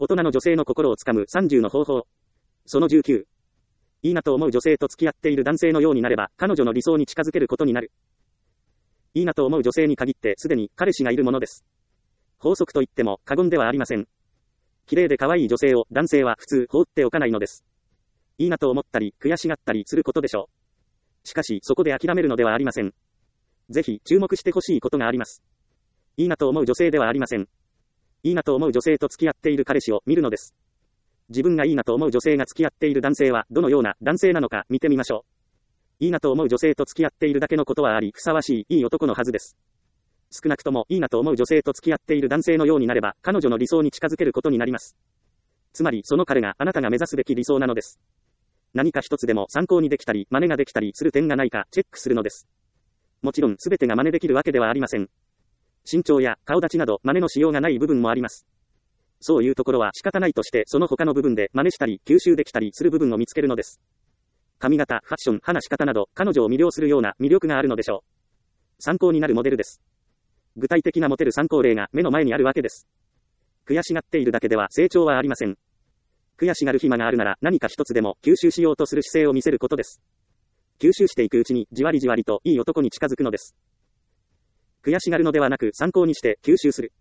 大人の女性の心をつかむ30の方法。その19。いいなと思う女性と付き合っている男性のようになれば、彼女の理想に近づけることになる。いいなと思う女性に限って、すでに彼氏がいるものです。法則と言っても過言ではありません。綺麗で可愛い女性を男性は普通放っておかないのです。いいなと思ったり、悔しがったりすることでしょう。しかし、そこで諦めるのではありません。ぜひ、注目してほしいことがあります。いいなと思う女性ではありません。いいなと思う女性と付き合っている彼氏を見るのです。自分がいいなと思う女性が付き合っている男性はどのような男性なのか見てみましょう。いいなと思う女性と付き合っているだけのことはあり、ふさわしいいい男のはずです。少なくともいいなと思う女性と付き合っている男性のようになれば、彼女の理想に近づけることになります。つまり、その彼があなたが目指すべき理想なのです。何か一つでも参考にできたり、真似ができたりする点がないかチェックするのです。もちろん、すべてが真似できるわけではありません。身長や顔立ちなど真似のしようがない部分もあります。そういうところは仕方ないとして、その他の部分で真似したり、吸収できたりする部分を見つけるのです。髪型、ファッション、話し方など、彼女を魅了するような魅力があるのでしょう。参考になるモデルです。具体的なモテる参考例が目の前にあるわけです。悔しがっているだけでは成長はありません。悔しがる暇があるなら何か一つでも吸収しようとする姿勢を見せることです。吸収していくうちにじわりじわりといい男に近づくのです。悔しがるのではなく参考にして吸収する。